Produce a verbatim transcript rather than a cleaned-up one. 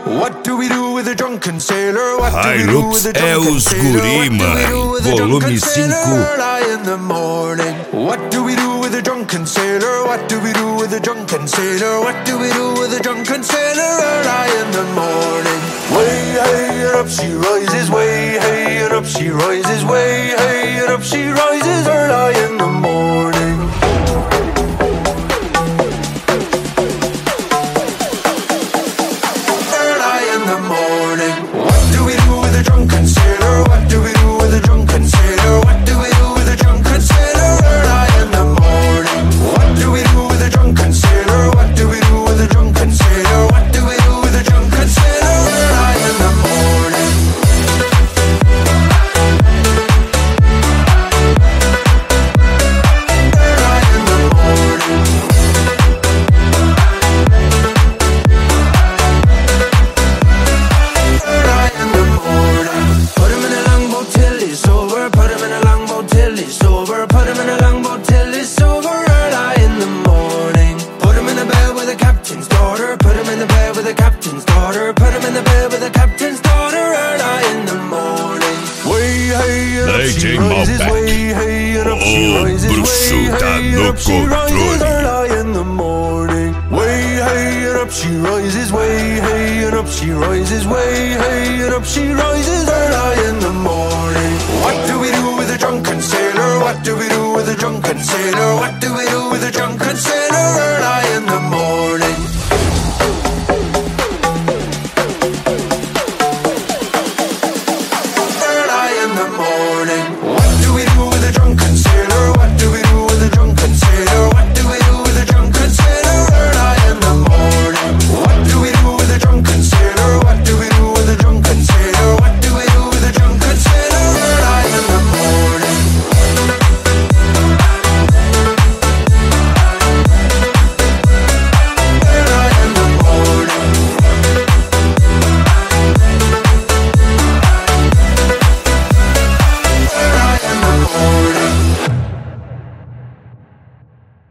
What do we do with a drunken sailor? What do we do Hilux with a é drunken os sailor? guri, mano. Volume cinco. Early in the morning. What do we do with a drunken sailor? What do we do with a drunken sailor? What do we do with a drunken sailor? Early in the morning. Way hey and up she rises, way hey and up she rises, way hey and up she rises early in the morning. Early in the morning. What do we do with a drunken sailor? What do we do with a drunken sailor? What do we do with a drunken sailor? Early in the morning. What do we do with a drunken sailor? What do we do with a drunken sailor? What do we do with a drunken sailor? Early in the morning. Early in the morning. Early in the morning. Put him in a longboat till he's sober. Put him in a longboat till he's sober. Put him in a longboat till he's sober. Early in the morning. Put him in the bed with the captain's daughter. Put him in the bed with the captain's daughter. Put him in the bed with the captain's daughter. Early in the morning. Way hey and up she D J rises. Malbec. Way hey and up she O rises. Way bruxo tá hey and no up she rises. controle. Early in the morning. Way hey and up she rises. Way hey and up she rises. Way hey and up she rises. Early in the morning. What do we do with a drunken sailor? What do we do with a drunken sailor? What do we do with a drunken sailor? Early in the morning.